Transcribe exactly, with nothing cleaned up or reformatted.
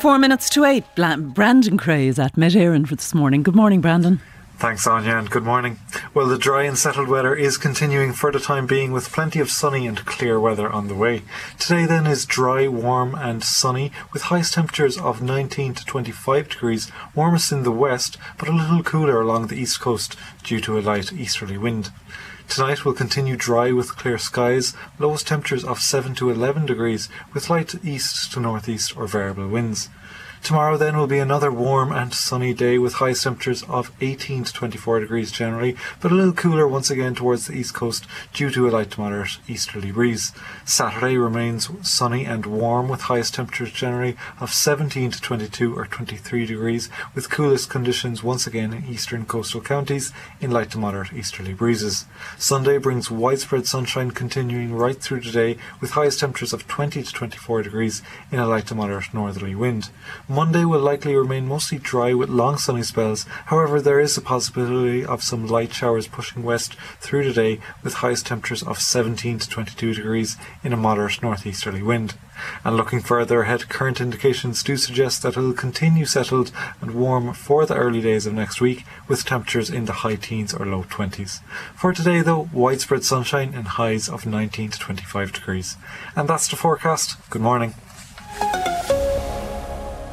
Four minutes to eight. Brandon Cray is at Met Éireann for this morning. Good morning, Brandon. Thanks, Anya, and good morning. Well, the dry and settled weather is continuing for the time being, with plenty of sunny and clear weather on the way. Today then is dry, warm and sunny, with highest temperatures of nineteen to twenty-five degrees, warmest in the west, but a little cooler along the east coast due to a light easterly wind. Tonight will continue dry with clear skies, lowest temperatures of seven to eleven degrees, with light east to northeast or variable winds. Tomorrow then will be another warm and sunny day with highest temperatures of eighteen to twenty-four degrees generally, but a little cooler once again towards the east coast due to a light to moderate easterly breeze. Saturday remains sunny and warm with highest temperatures generally of seventeen to twenty-two or twenty-three degrees, with coolest conditions once again in eastern coastal counties in light to moderate easterly breezes. Sunday brings widespread sunshine continuing right through the day with highest temperatures of twenty to twenty-four degrees in a light to moderate northerly wind. Monday will likely remain mostly dry with long sunny spells. However, there is a possibility of some light showers pushing west through the day with highest temperatures of seventeen to twenty-two degrees in a moderate northeasterly wind. And looking further ahead, current indications do suggest that it will continue settled and warm for the early days of next week, with temperatures in the high teens or low twenties. For today though, widespread sunshine and highs of nineteen to twenty-five degrees. And that's the forecast. Good morning.